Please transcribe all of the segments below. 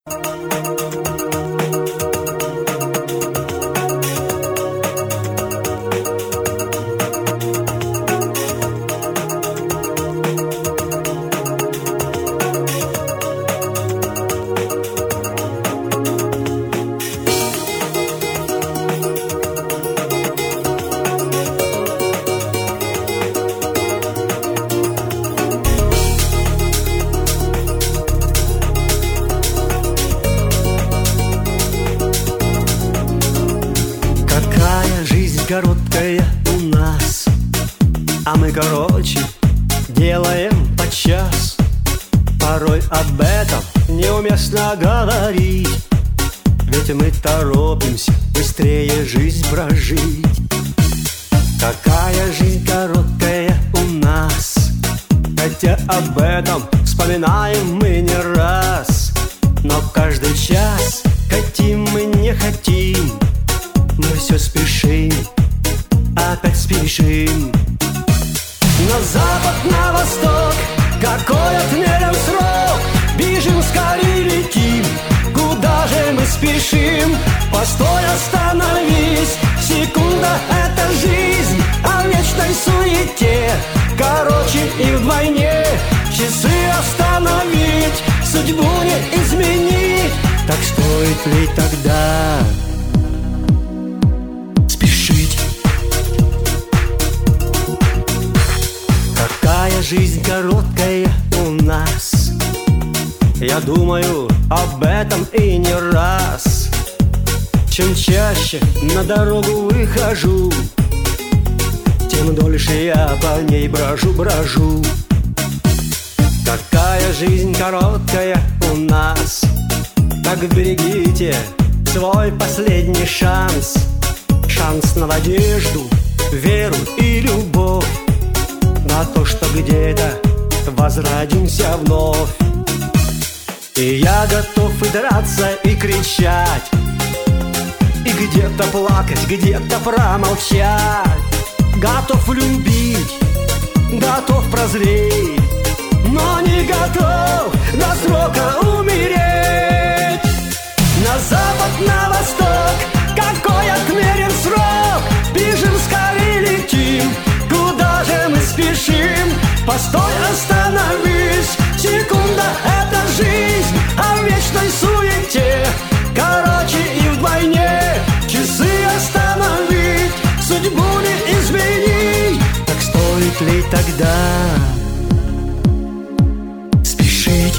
Короткая у нас, а мы короче делаем подчас. Порой об этом неуместно говорить, ведь мы торопимся быстрее жизнь прожить. Какая жизнь короткая у нас, хотя об этом вспоминаем мы не раз. Но каждый час, хотим мы не хотим, мы все спешим, опять спешим. На запад, на восток, какой отмерен срок, бежим, скорее летим, куда же мы спешим? Постой, остановись, секунда — это жизнь, а в вечной суете короче и вдвойне. Часы остановить, судьбу не изменить, так стоит ли тогда спешить? Какая жизнь короткая у нас, я думаю об этом и не раз. Чем чаще на дорогу выхожу, тем дольше я по ней брожу. Какая жизнь короткая у нас, так берегите свой последний шанс. Шанс на надежду, веру и любовь, на то, что где-то возродимся вновь. И я готов и драться, и кричать, и где-то плакать, где-то промолчать. Готов любить, готов прозреть, но не готов до срока умереть. На запад, на восток, какой отмерен срок, бежим, скорее летим, куда же мы спешим? Постой, остановись, секунда — это жизнь, а в вечной суете короче и вдвойне. Часы остановить, судьбу не изменить, так стоит ли тогда спешить?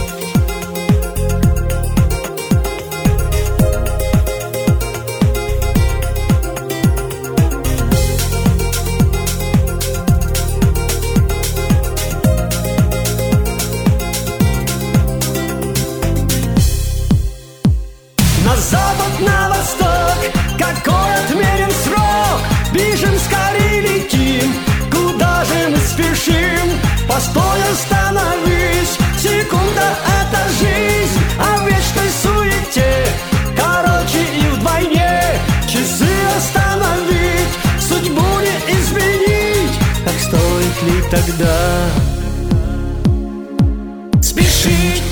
На запад, на восток, какой отмерен срок, бежим, скорее летим, куда же мы спешим? Постой, остановись, секунда — это жизнь, а в вечной суете короче и вдвойне. Часы остановить, судьбу не изменить, так стоит ли тогда спешить?